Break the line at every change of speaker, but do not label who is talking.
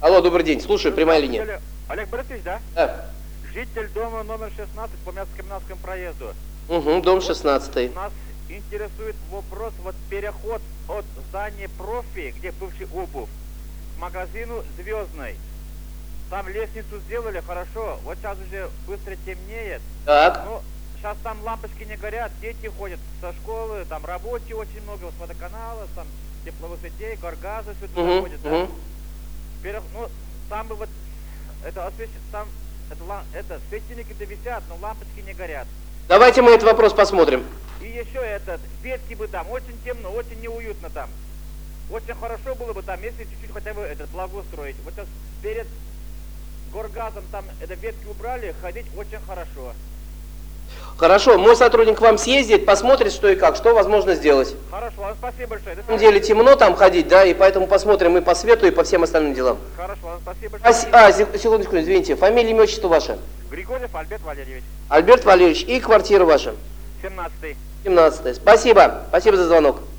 Алло, добрый день. Слушаю, прямая линия.
Олег Борисович, да?
Да.
Житель дома номер 16 по Мяско-Каменскому проезду.
Угу, дом 16.
Нас интересует вопрос, вот переход от здания профи, где бывший обувь, к магазину Звездной. Там лестницу сделали, хорошо. Вот сейчас уже быстро темнеет.
Так.
Ну, сейчас там лампочки не горят, дети ходят со школы, там рабочие очень много, с водоканала, там тепловысотей, горгаза, все туда ходят, да? Ну, там бы вот, это светильники-то висят, но лампочки не горят.
Давайте мы этот вопрос посмотрим.
И еще ветки бы там, очень темно, очень неуютно там. Очень хорошо было бы там, если чуть-чуть хотя бы благоустроить. Вот сейчас перед горгазом там ветки убрали, ходить очень хорошо.
Хорошо, мой сотрудник к вам съездит, посмотрит, что и как, что возможно сделать.
Хорошо, вам спасибо большое.
На самом деле темно там ходить, да, и поэтому посмотрим и по свету, и по всем остальным делам.
Хорошо, вам спасибо большое.
Секундочку, извините, фамилия, имя, отчество ваше?
Григорьев Альберт Валерьевич.
Альберт Валерьевич, и квартира ваша?
17-й.
17-й. Спасибо за звонок.